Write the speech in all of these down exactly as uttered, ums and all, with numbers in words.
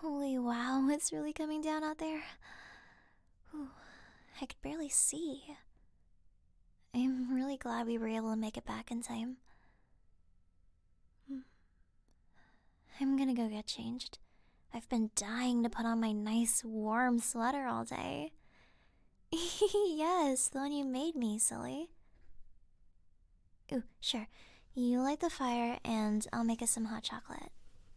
Holy wow, it's really coming down out there. Whew, I could barely see. I'm really glad we were able to make it back in time. Hmm. I'm gonna go get changed. I've been dying to put on my nice warm sweater all day. Yes, the one you made me, silly. Ooh, sure. You light the fire and I'll make us some hot chocolate.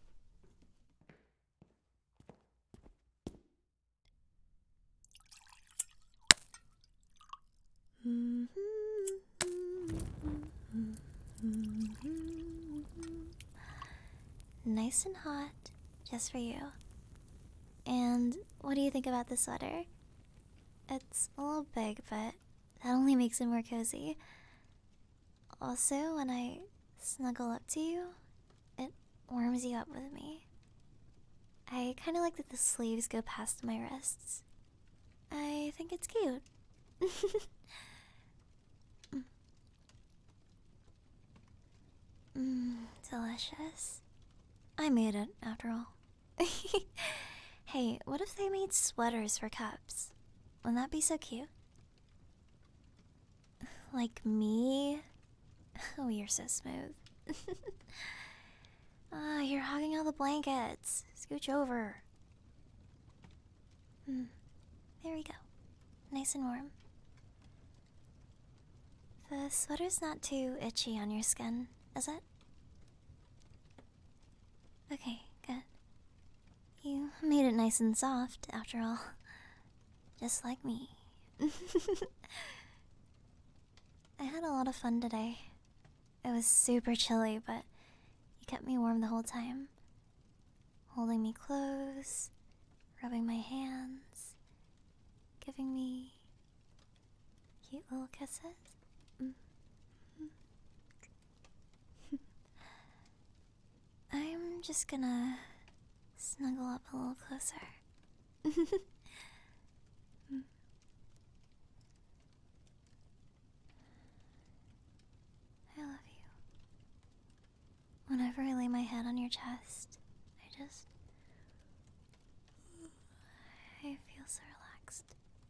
Nice and hot, just for you. And what do you think about the sweater? It's a little big, but that only makes it more cozy. Also, when I snuggle up to you, it warms you up with me. I kind of like that the sleeves go past my wrists. I think it's cute. mm. Mm, delicious. I made it, after all. Hey, what if they made sweaters for cups? Wouldn't that be so cute? Like me? Oh, you're so smooth. Ah, you're hogging all the blankets. Scooch over. Hmm. There we go. Nice and warm. The sweater's not too itchy on your skin, is it? Okay, good. You made it nice and soft, after all. Just like me. I had a lot of fun today. It was super chilly, but you kept me warm the whole time. Holding me close, rubbing my hands, giving me cute little kisses. Mm. I'm just gonna snuggle up a little closer. Mm. I love you. Whenever I lay my head on your chest, I just... I feel so relaxed.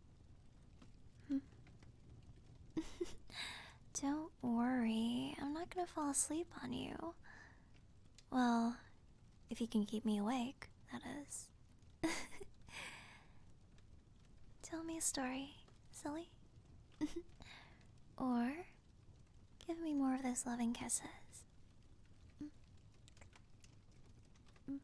Hmm. Don't worry, I'm not gonna fall asleep on you. Well, if you can keep me awake, that is. Tell me a story, silly. Or give me more of those loving kisses. Mm. Mm.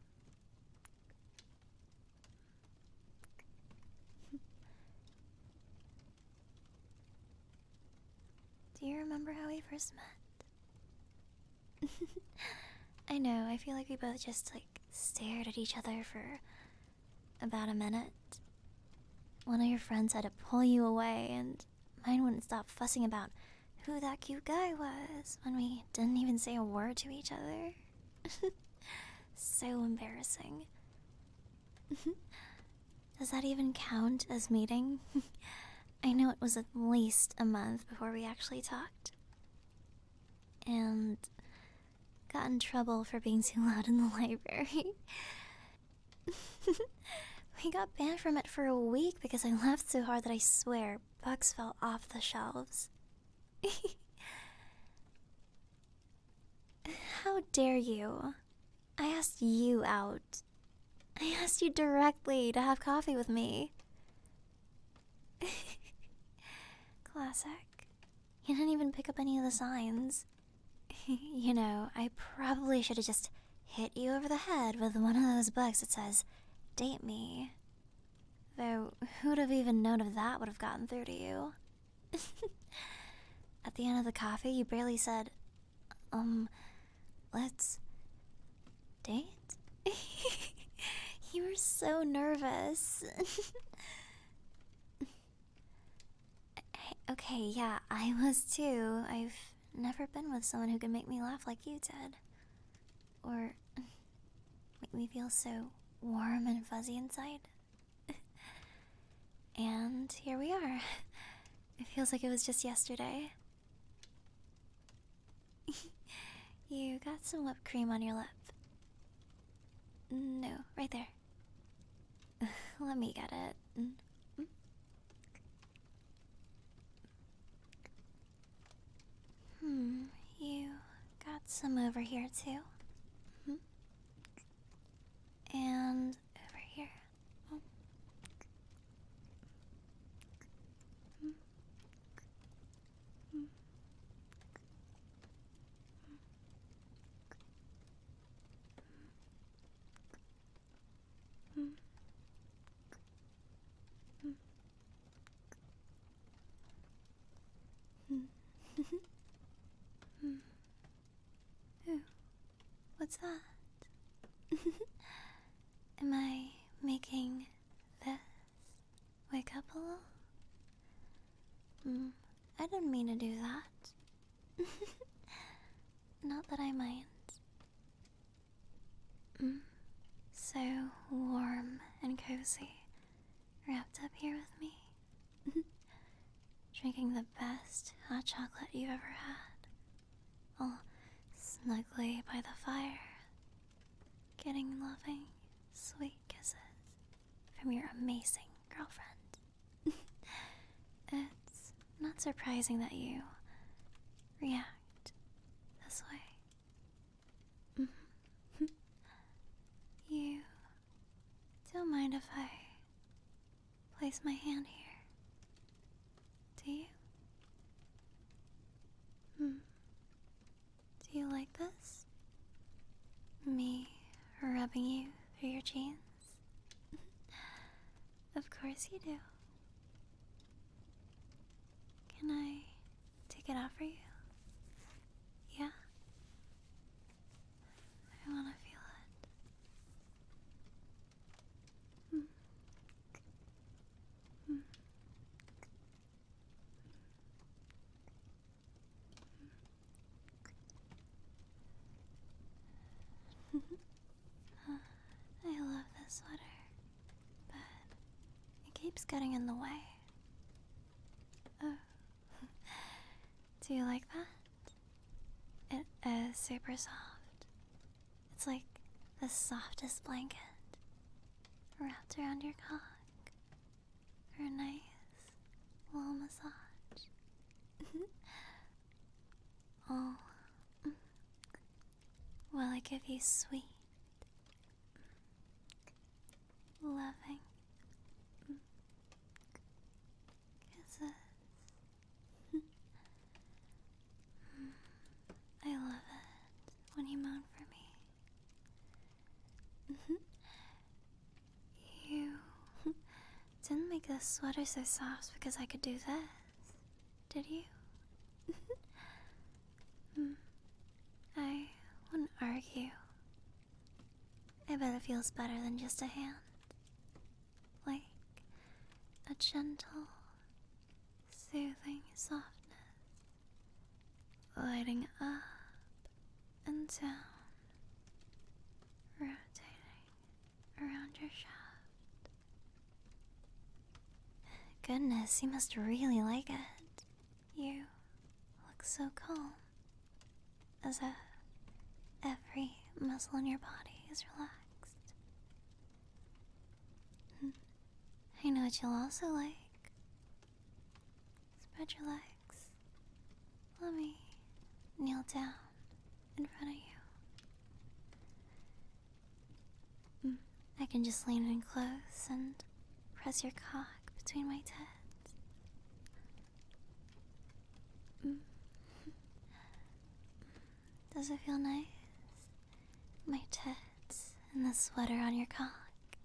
Do you remember how we first met? I know, I feel like we both just like stared at each other for about a minute. One of your friends had to pull you away, and mine wouldn't stop fussing about who that cute guy was when we didn't even say a word to each other. So embarrassing. Does that even count as meeting? I know it was at least a month before we actually talked. And got in trouble for being too loud in the library. We got banned from it for a week because I laughed so hard that I swear books fell off the shelves. How dare you? I asked you out. I asked you directly to have coffee with me. Classic. You didn't even pick up any of the signs. You know, I probably should have just hit you over the head with one of those books that says, "Date me." Though, who'd have even known if that would have gotten through to you? At the end of the coffee, you barely said, um, let's date? You were so nervous. Okay, yeah, I was too. I've never been with someone who could make me laugh like you did. Or make me feel so warm and fuzzy inside. And here we are. It feels like it was just yesterday. You got some whipped cream on your lip. No, right there. let me get it. Mm, mm. Hmm, you got some over here too. Mhm. And over here. Oh. Mm, mm, mm, mm, mm. Mm. Ooh, what's that? Am I making this wake up a little? Mm, I didn't mean to do that. Not that I mind. Mm, so warm and cozy, wrapped up here with me. Drinking the best hot chocolate you've ever had. All snugly by the fire. Getting loving, sweet kisses from your amazing girlfriend. It's not surprising that you react this way. Mhm. You don't mind if I place my hand here, do you? Hmm. Do you like this? Me rubbing you through your jeans? Of course you do. Can I take it off for you? Yeah? I wanna feel it. Mm. Mm. I love this sweater, but it keeps getting in the way. Oh. Do you like that? It is super soft. It's like the softest blanket wrapped around your cock for a nice little massage. Oh, while I give you sweet, loving kisses. I love it when you moan for me. You didn't make this sweater so soft because I could do this, did you? Hmm. I wouldn't argue. I bet it feels better than just a hand. Like a gentle, soothing softness, lighting up and down, rotating around your shaft. Goodness, you must really like it. You look so calm, as if every muscle in your body is relaxed. Hmm. I know what you'll also like. Spread your legs. Let me kneel down in front of you. Mm. I can just lean in close and press your cock between my tits. Mm. Does it feel nice? My tits and the sweater on your cock.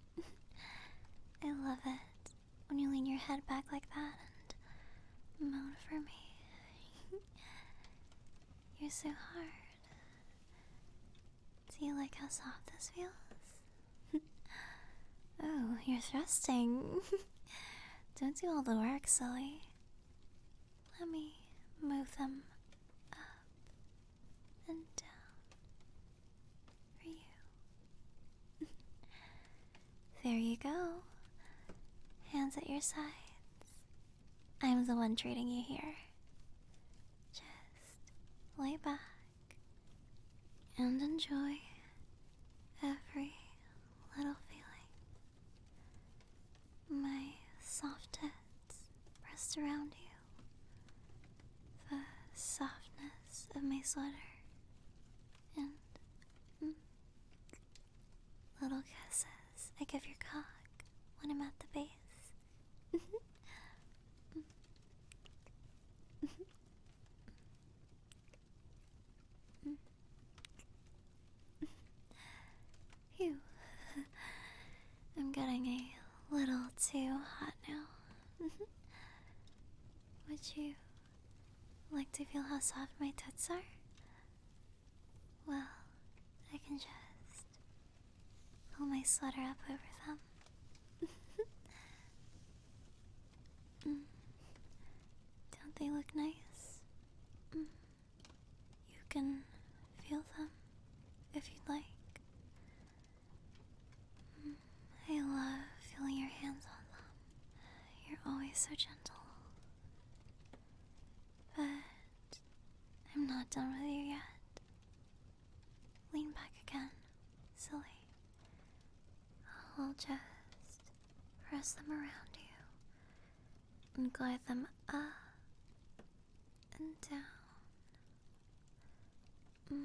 I love it when you lean your head back like that and moan for me. You're so hard. Do you like how soft this feels? Oh, you're thrusting. Don't do all the work, silly. Let me move them up and down for you. There you go. Hands at your sides. I'm the one treating you here. Just lay back and enjoy every little feeling. sweater. And mm, little kisses I give your cock when I'm at the base. Phew. I'm getting a little too hot now. Would you like to feel how soft my tits are? Well, I can just pull my sweater up over them. mm. Don't they look nice? Mm. You can feel them if you'd like. Mm. I love feeling your hands on them. You're always so gentle. But I'm not done with you yet. Lean back again, silly. I'll just press them around you and glide them up and down. Mm.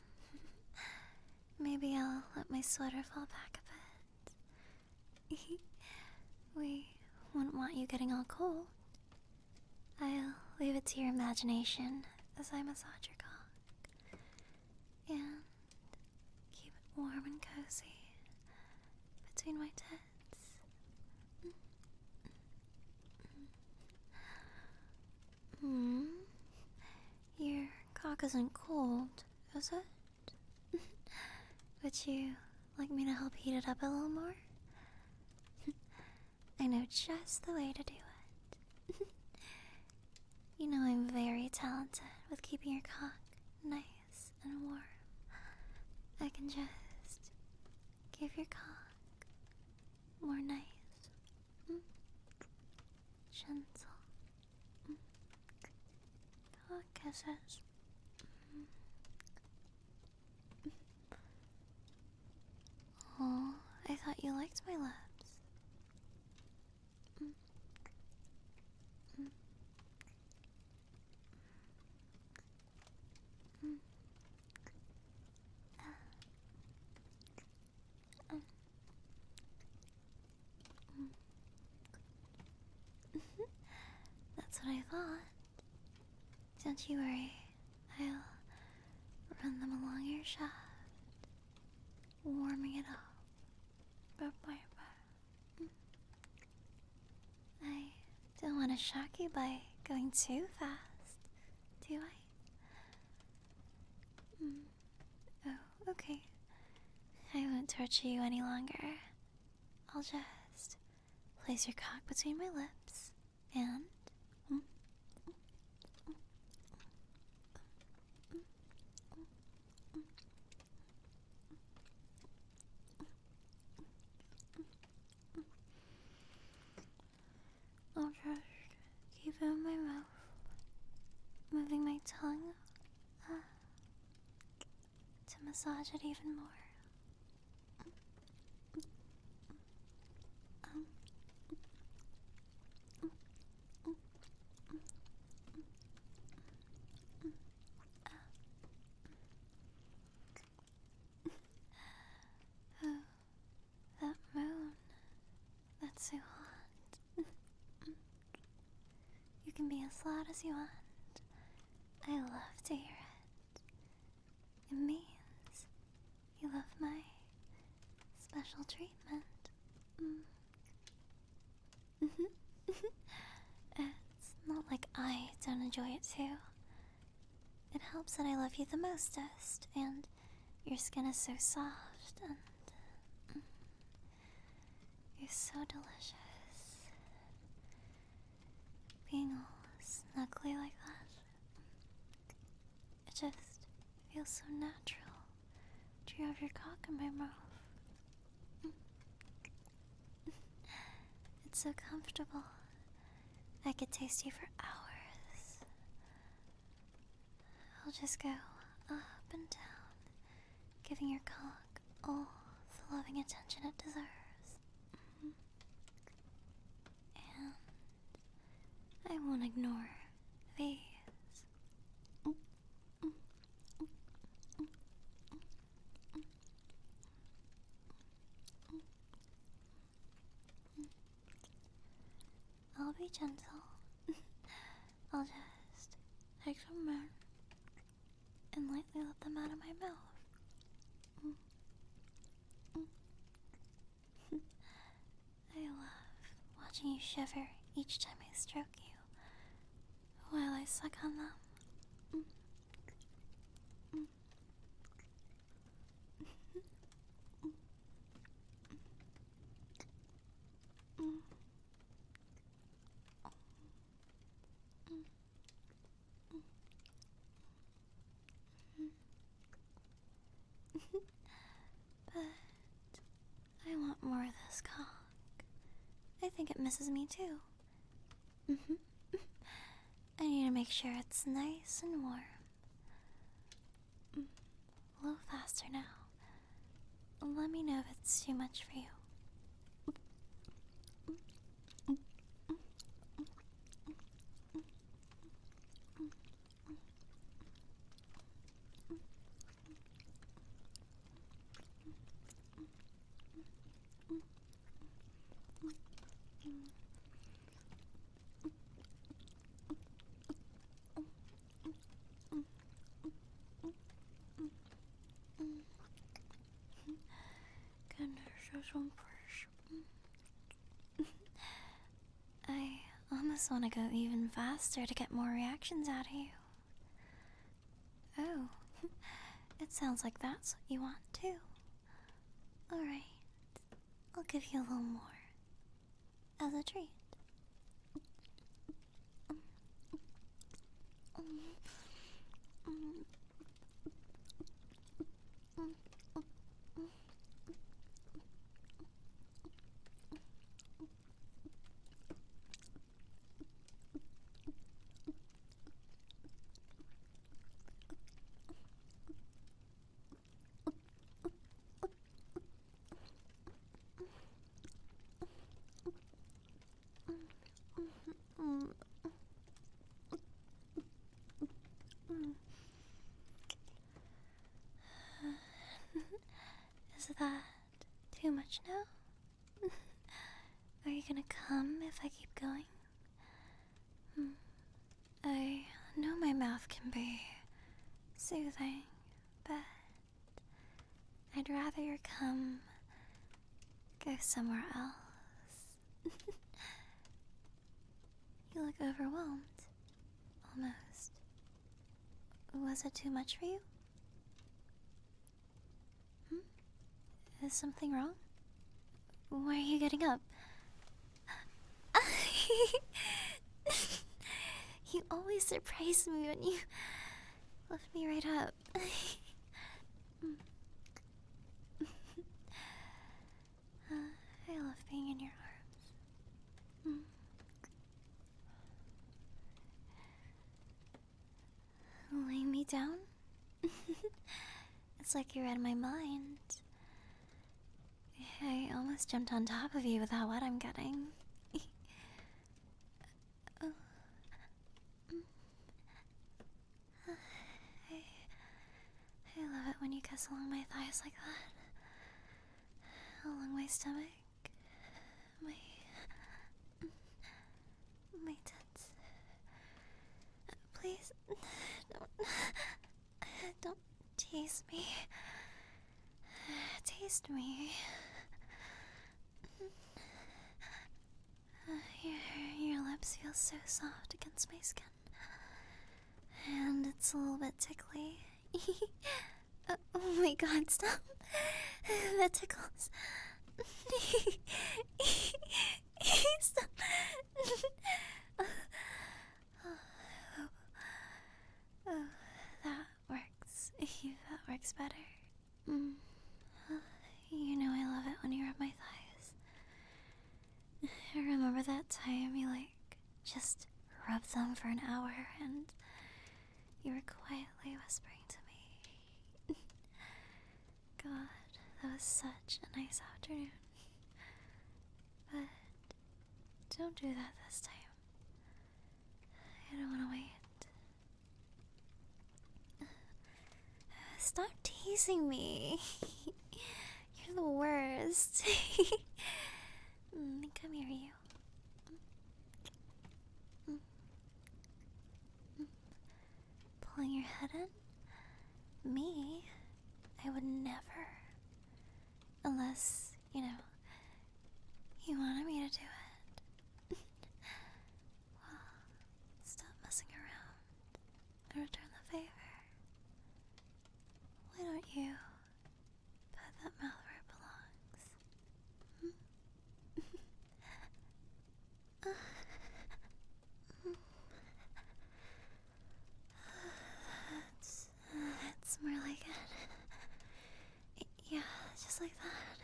Maybe I'll let my sweater fall back a bit. We wouldn't want you getting all cold. I'll leave it to your imagination as I massage your cock. And keep it warm and cozy between my tits. Hmm? Your cock isn't cold, is it? Would you like me to help heat it up a little more? I know just the way to do it. You know I'm very talented with keeping your cock nice and warm. I can just give your cock more nice, mm, gentle mm, cock kisses. Mm. Oh, I thought you liked my lips. Mm. Mm. Mm. Uh. Mm. That's what I thought. Don't you worry, I'll run them along your shaft, warming it up. Bye bye bye. I don't want to shock you by going too fast, do I? Mm. Oh, okay. I won't torture you any longer. I'll just place your cock between my lips and... Mm, I'll just keep it in my mouth, moving my tongue uh, to massage it even more. Um, oh, that moan. That's so hot. You can be as loud as you want. I love to hear it. It means you love my special treatment. Mm. It's not like I don't enjoy it too. It helps that I love you the mostest, and your skin is so soft, and mm, you're so delicious. Being all snuggly like that, it just feels so natural to have your cock in my mouth. It's so comfortable. I could taste you for hours. I'll just go up and down, giving your cock all the loving attention it deserves. Mm-hmm. And I won't ignore these. Mm-hmm. gentle. I'll just take some men and lightly let them out of my mouth. I love watching you shiver each time I stroke you while I suck on them. But I want more of this cock. I think it misses me too. Mm-hmm. I need to make sure it's nice and warm. A little faster now. Let me know if it's too much for you. I almost want to go even faster to get more reactions out of you. Oh, it sounds like that's what you want too. Alright, I'll give you a little more as a treat. Is that too much now? Are you gonna come if I keep going? Hmm. I know my mouth can be soothing, but I'd rather your cum go somewhere else. You look overwhelmed. Almost. Was it too much for you? Hmm? Is something wrong? Why are you getting up? You always surprise me when you lift me right up. uh, I love being in your arms. Mm. Lay me down? It's like you read my mind. I almost jumped on top of you with how wet I'm getting. Oh. Mm. I, I love it when you kiss along my thighs like that. Along my stomach. My... My tits. Please, don't... Don't tease me. Taste me. Your, your lips feel so soft against my skin. And it's a little bit tickly. uh, oh my god, stop. That tickles. Stop. Oh, that works. That works better. Mm. You know I love it when you rub my thighs. I remember that time you, like, just rubbed them for an hour and you were quietly whispering to me. God, that was such a nice afternoon. But don't do that this time. I don't want to wait. Stop teasing me. You're the worst. mm, come here, you. pulling your head in? Me? I would never. Unless, you know, you wanted me to do it. Well, stop messing around and return the favor. Why don't you put that mouth where it belongs? Hmm? That's, that's more like it. Yeah, just like that.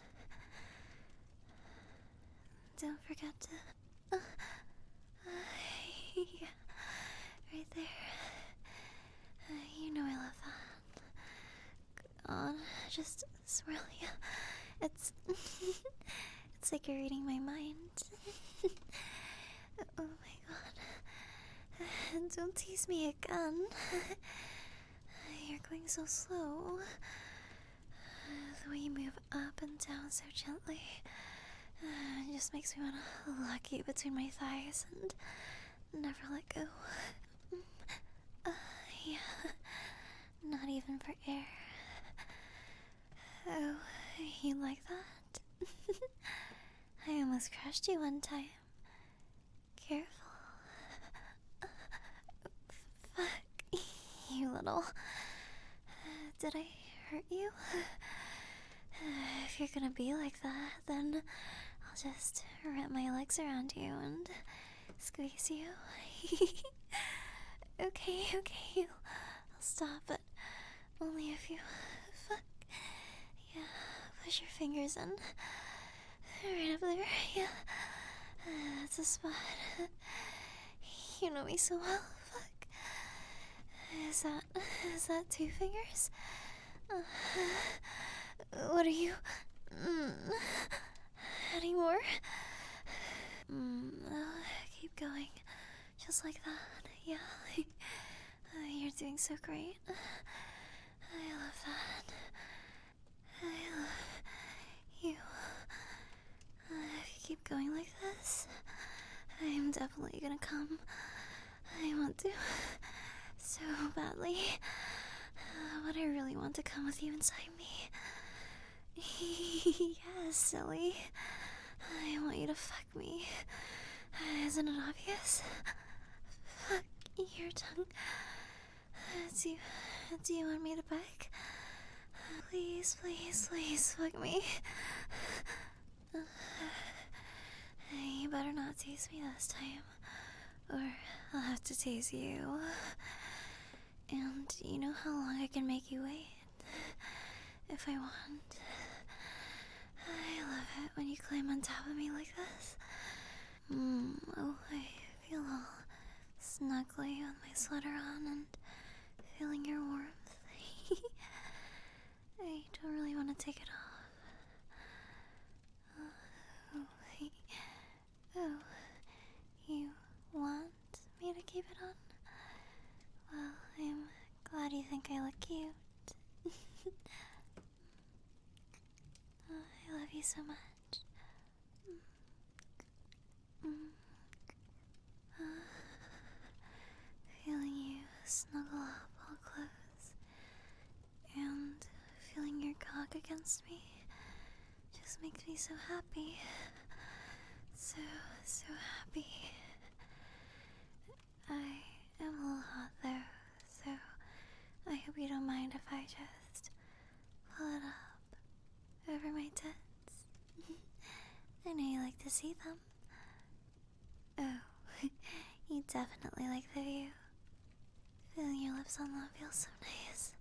Don't forget to... Uh, uh, yeah, right there. Uh, you know I love that. Go on, just swirl, yeah. It's... it's like you're reading my mind. Oh my god. Don't tease me again. You're going so slow. The way you move up and down so gently uh, just makes me want to lock you between my thighs and never let go. Uh, yeah, not even for air. Oh, you like that? I almost crushed you one time. Careful. Fuck, you little... Did I hurt you? If you're gonna be like that, then I'll just wrap my legs around you and squeeze you. Okay, okay, I'll stop, but only if you... Fuck. Yeah, push your fingers in. Right up there, yeah. That's a spot. You know me so well. Fuck. Is that... is that two fingers? Uh, what are you... Mm, any more? Mm, uh, keep going. Just like that. Yeah. Uh, you're doing so great. I love that. I love you. Uh, if you keep going like this, I'm definitely gonna come. I want to so badly. Uh, but I really want to come with you inside me. Yes, silly. I want you to fuck me. Isn't it obvious? Fuck your tongue. Do you, do you want me to beg? Please, please, please fuck me. You better not tease me this time, or I'll have to tease you. And you know how long I can make you wait, if I want. I love it when you climb on top of me like this. Mm, oh, I feel all snuggly with my sweater on and feeling your warmth. I don't really want to take it off. Oh, oh, you want me to keep it on? Well, I'm glad you think I look cute. Oh, I love you so much. Mm. Uh, feeling you snuggle up all close and feeling your cock against me just makes me so happy. So, so happy. I am a little hot though, so I hope you don't mind if I just pull it up over my tits. I know you like to see them. Oh, you definitely like the view. Feeling your lips on that feels so nice.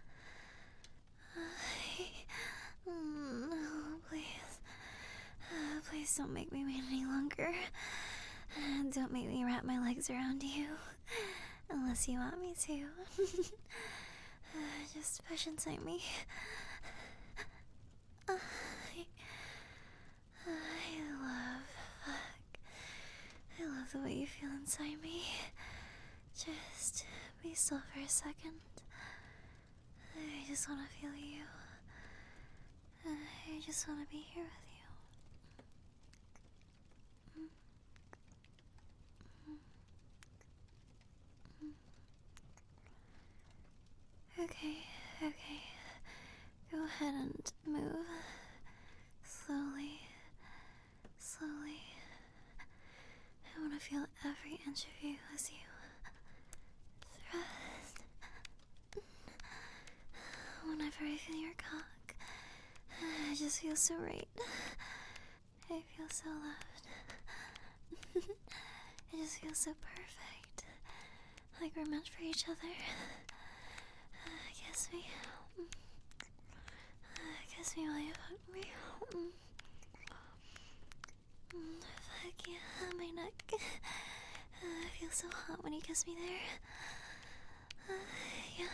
Uh, mm, oh, please. Uh, please don't make me wait any longer. Uh, don't make me wrap my legs around you. Unless you want me to. uh, just push inside me. Uh, I, I love... Fuck. I love the way you feel inside me. Just be still for a second. I just want to feel you. I just want to be here with you. Okay, okay. Go ahead and move. Slowly. Slowly. I want to feel every inch of you as you thrust. Whenever I feel your cock, I just feel so right. I feel so loved. I just feel so perfect. Like we're meant for each other. Kiss me. Kiss me while you fuck me. Fuck yeah, my neck. I feel so hot when you kiss me there. Yeah.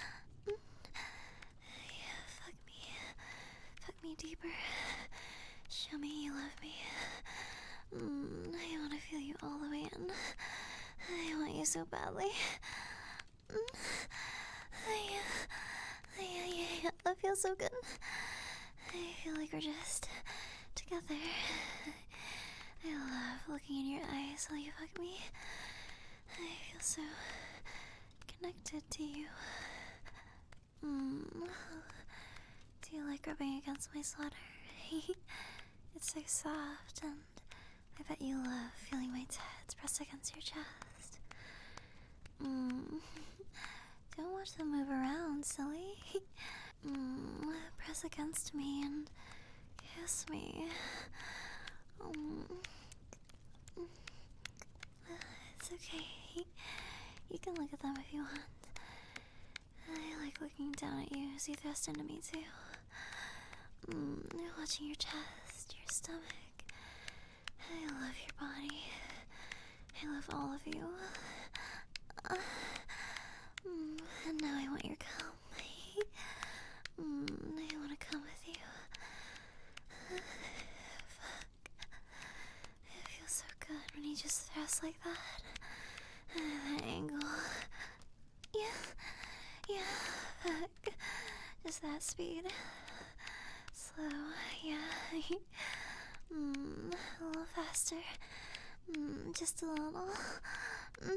Yeah, fuck me. Fuck me deeper. Show me you love me. Mm, I want to feel you all the way in. I want you so badly. Mm. Yeah, yeah, yeah, yeah. That feels so good. I feel like we're just together. I love looking in your eyes while you fuck me. I feel so connected to you. Mm. Do you like rubbing against my sweater? It's so soft, and I bet you love feeling my tits press against your chest. Mm. Don't watch them move around, silly. Mm. Press against me and kiss me. Mm. It's okay. You can look at them if you want. I like looking down at you as you thrust into me too. Mm, watching your chest, your stomach. I love your body. I love all of you. Uh, mm, and now I want your cum. mm, I want to come with you. Uh, fuck. It feels so good when you just thrust like that. Uh, that angle. Yeah. Yeah. Fuck. Just that speed. Slow. Yeah. mm, a little faster. Mm, just a little. Mm.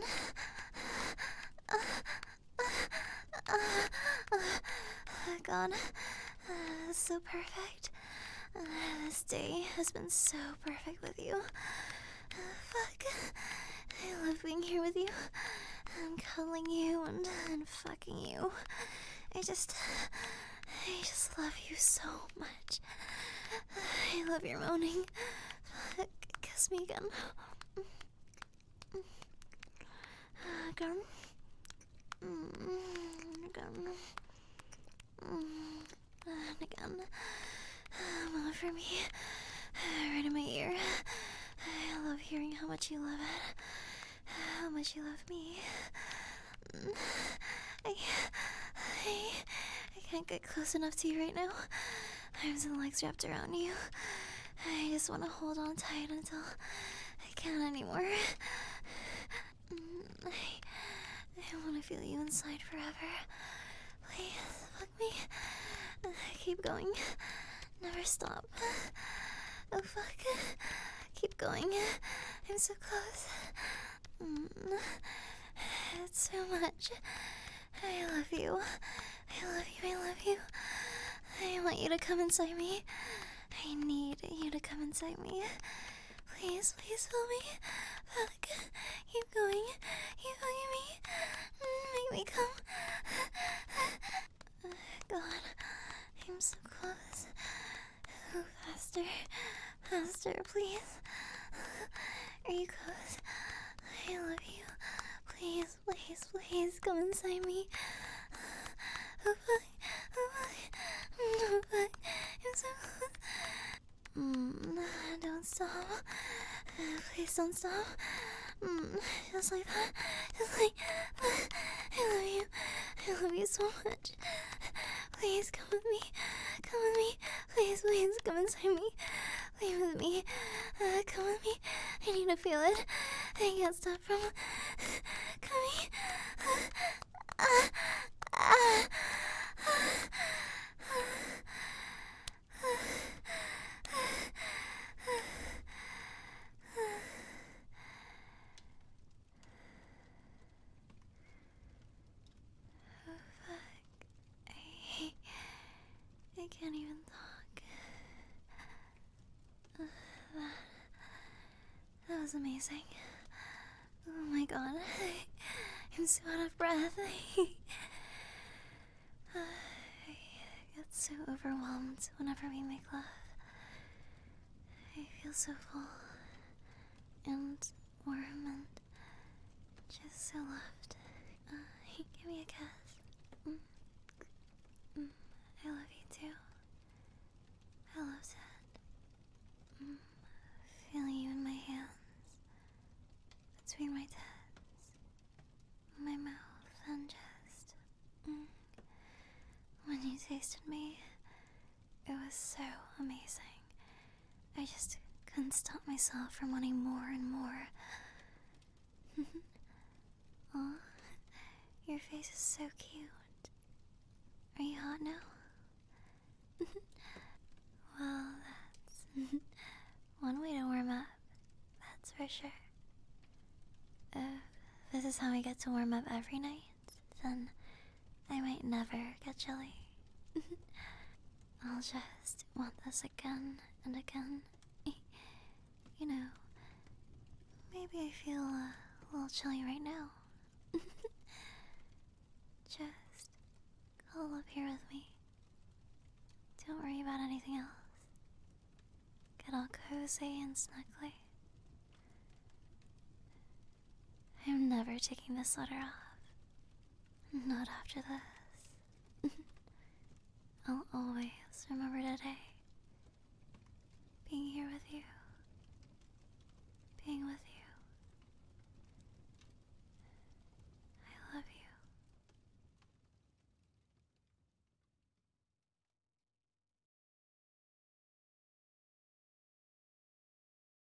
God, uh, so perfect. Uh, this day has been so perfect with you. Uh, fuck. I love being here with you. And cuddling you and, and fucking you. I just... I just love you so much. I love your moaning. Fuck. Kiss me again. Again. Again. And again. Moan for me. Right in my ear. I love hearing how much you love it. How much you love me. I, I, I can't get close enough to you right now. Arms and legs wrapped around you. I just want to hold on tight until I can't anymore. I, I want to feel you inside forever. Please, fuck me. Keep going. Never stop. Oh, fuck. Keep going. I'm so close. Mm. It's so much. I love you. I love you. I love you. I want you to come inside me. I need you to come inside me. Please, please fill me. Fuck. Keep going. Keep hugging me. Make me come. God, I'm so close. Oh, faster. Faster, please. Are you close? I love you. Please, please, please come inside me. Oh, fuck. Oh, fuck. Oh, fuck. I'm so close. Mm, don't stop. Uh, please don't stop. Mm, just like that. Just like that. I love you. I love you so much. Please come with me. Come with me. Please, please come inside me. Play with me. Uh, come with me. I need to feel it. I can't stop from coming. Uh, uh, uh, can't even talk. Uh, that, that was amazing. Oh my god. I'm so out of breath. I get so overwhelmed whenever we make love. I feel so full and warm and just so loved. Uh, give me a kiss. Mm. Mm. I love you too. I love that. Mm. Feeling you in my hands, between my tits, my mouth, and just. Mm. When you tasted me, it was so amazing. I just couldn't stop myself from wanting more and more. Aw, your face is so cute. Are you hot now? Well, that's one way to warm up, that's for sure. If this is how we get to warm up every night, then I might never get chilly. I'll just want this again and again. You know, maybe I feel uh, a little chilly right now. Just cuddle up here with me. Don't worry about anything else. Get all cozy and snuggly. I'm never taking this sweater off. Not after this. I'll always remember today.